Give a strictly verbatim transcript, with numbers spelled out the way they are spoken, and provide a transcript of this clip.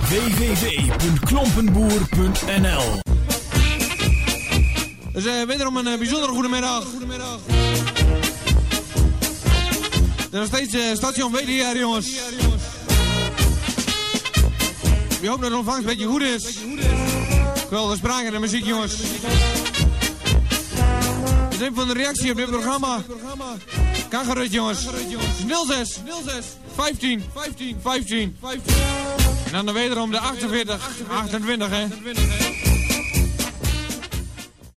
w w w punt klompenboer punt n l. Dus uh, wederom een uh, bijzondere goedemiddag. Er is nog steeds uh, station W D R, jongens. We hopen dat de ontvangst een beetje goed is. Geweldige spraak en de muziek, jongens. Dus even van de reactie op dit programma. Kan gerust, jongens. nul zes vijftien vijftien vijftien. En dan wederom de achtenveertig achtentwintig, hè.